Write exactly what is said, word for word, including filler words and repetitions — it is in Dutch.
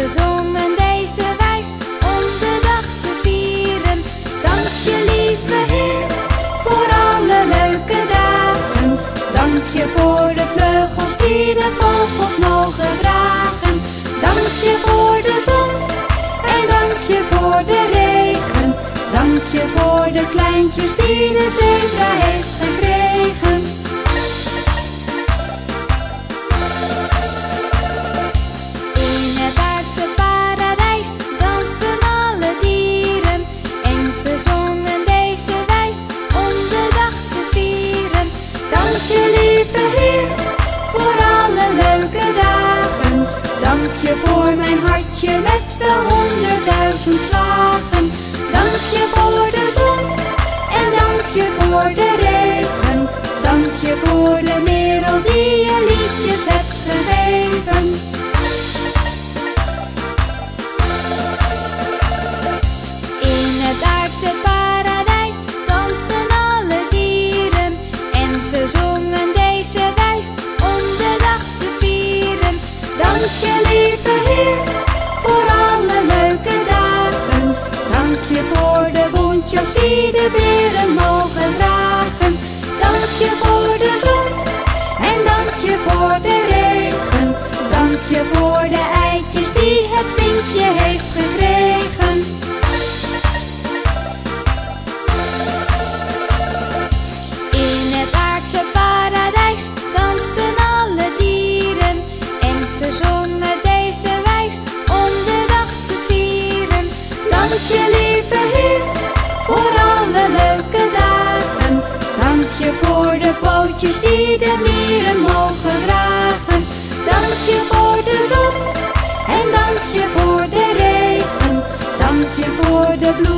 zongen deze wijs om de dag te vieren. Dank je lieve Heer voor alle leuke dagen. Dank je voor de vleugels die de vogels mogen dragen. Dank je voor de zon en dank je voor de regen. Dank je voor de kleintjes die de zebra heeft gekregen. In het aardse paradijs dansten alle dieren en ze zongen deze wijs om de dag te vieren. Dank je lieve Heer voor alle leuke dagen. Dank je voor mijn hartje met wel honderdduizend slagen. Dank je voor de zon en dank je voor de regen. Dank je voor de merel die je liedjes hebt gegeven. In het aardse paradijs dansten alle dieren en ze zongen deze wijs om de dag te vieren. Dank je lieve Heer voor alle leuke dagen. Dank je voor de bontjas die de beren mogen dragen. Dank je voor de zon en dank je voor de regen. Dank je voor de eitjes die het vinkje heeft gekregen. In het aardse paradijs dansten alle dieren en ze zongen deze wijs om de dag te vieren. Dank je lieve Heer voor alle leuke dagen. Dank je voor de pootjes die de mieren mogen dragen. Dank je voor de zon en dank je voor de regen. Dank je voor de bloemen